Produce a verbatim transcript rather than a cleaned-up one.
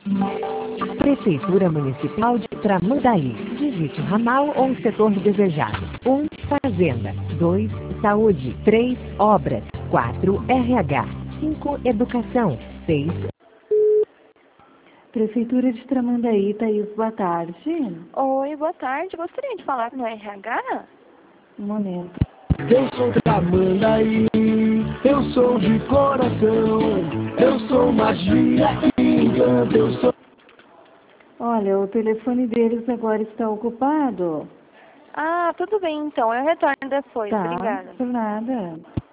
Prefeitura Municipal de Tramandaí. Digite o ramal ou o setor desejado. um. Fazenda. dois. Saúde. três. Obras. quatro. R H. cinco. Educação. seis. Prefeitura de Tramandaí, Thaís, boa tarde. Oi, boa tarde. Gostaria de falar no R H? Um momento. Eu sou Tramandaí, eu sou de coração, eu sou magia e encanto, eu sou... Olha, o telefone deles agora está ocupado. Ah, tudo bem então. Eu retorno depois. Tá, Obrigada. por nada.